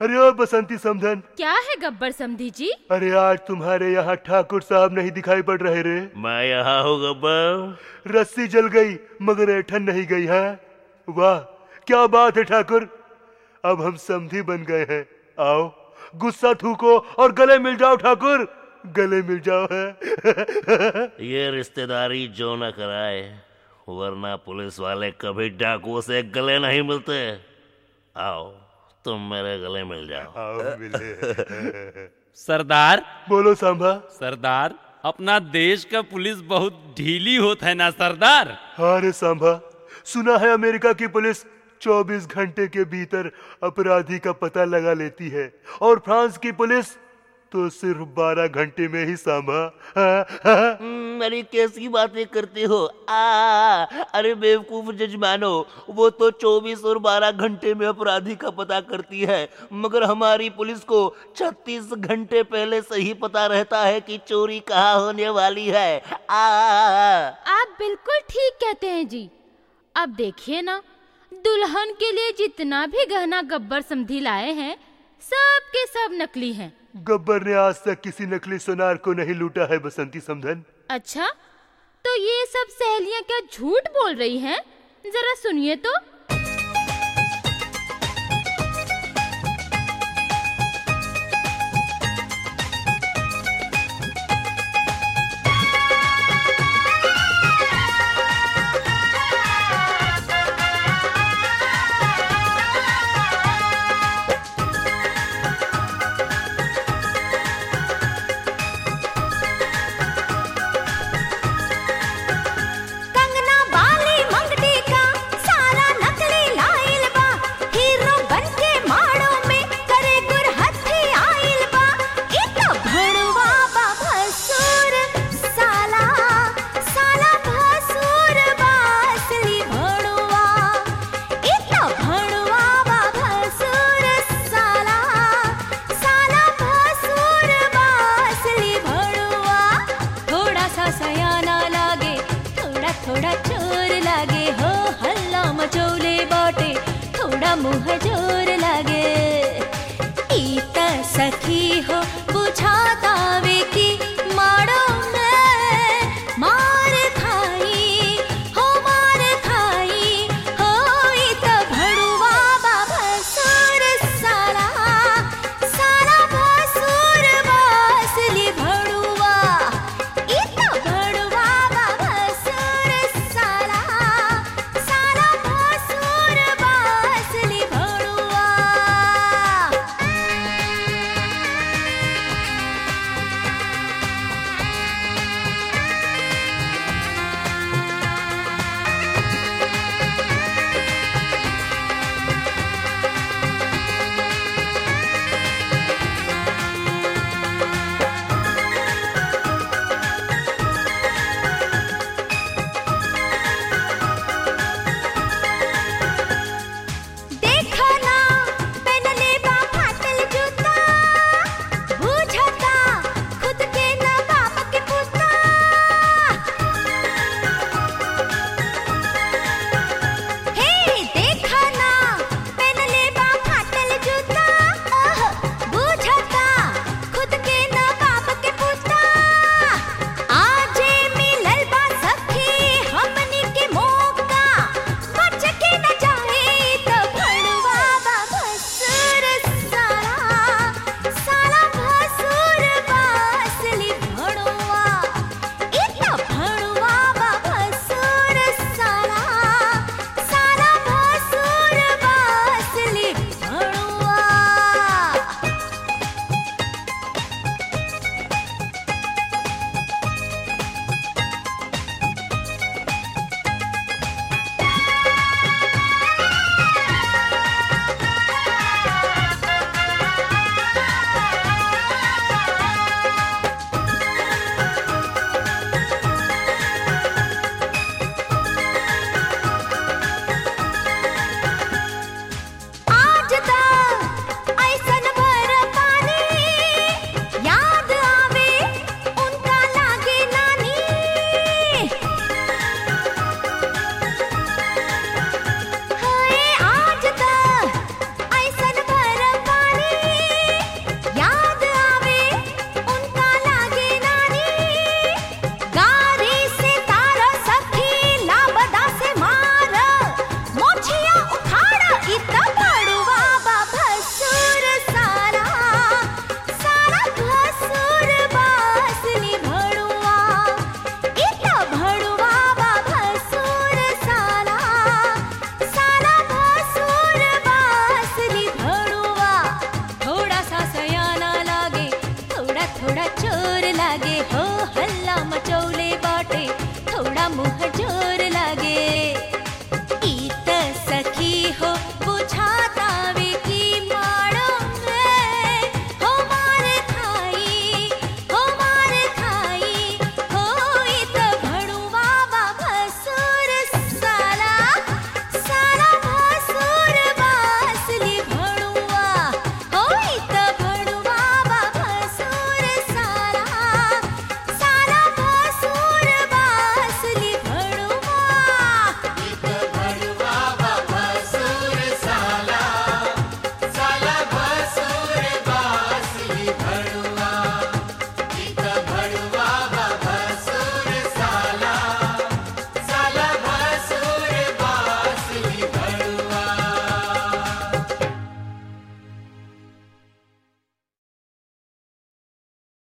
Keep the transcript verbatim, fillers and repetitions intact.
अरे ओ बसंती समधन। क्या है गब्बर समधी जी? अरे आज तुम्हारे यहाँ ठाकुर साहब नहीं दिखाई पड़ रहे रे। मैं यहाँ हूँ गब्बर। रस्सी जल गई मगर ऐठन नहीं गई है। वाह क्या बात है ठाकुर, अब हम समधी बन गए हैं। आओ गुस्सा थूको और गले मिल जाओ ठाकुर, गले मिल जाओ है। ये रिश्तेदारी जो न कराए, वरना पुलिस वाले कभी डाकुओं से गले नहीं मिलते। आओ तुम मेरे गले मिल जाओ। आओ मिले। सरदार। बोलो सांभा। सरदार अपना देश का पुलिस बहुत ढीली होता है ना सरदार। हाँ रे सांभा, सुना है अमेरिका की पुलिस चौबीस घंटे के भीतर अपराधी का पता लगा लेती है और फ्रांस की पुलिस तो सिर्फ बारह घंटे में ही सांभा। अरे कैसी बातें करते हो? आ, अरे बेवकूफ जजमानो, वो तो चौबीस और बारह घंटे में अपराधी का पता करती है, मगर हमारी पुलिस को छत्तीस घंटे पहले से ही पता रहता है कि चोरी कहाँ होने वाली है। आ, आप बिल्कुल ठीक कहते हैं जी। अब देखिए ना, दुल्हन के लिए जितना भी गहना गब्बर समधी लाए हैं सब के सब नकली हैं। गब्बर ने आज तक किसी नकली सोनार को नहीं लूटा है बसंती समधन। अच्छा, तो ये सब सहेलियां क्या झूठ बोल रही हैं? जरा सुनिए तो। थोड़ा चोर लागे हो, हल्ला मचोले बाटे, थोड़ा मुँह जोर लागे। ईता सखी हो बुझाता वे की मारो में मार खाई हो, मार खाई हो। ईता भड़ुआ बाबा सुर साला, साला भसुर बासली भड़ुआ। ईता भड़ुआ बाबा सुर साला, साला भसुर बासली भड़ुआ। चोर लागे हो हल्ला मचौले बाटे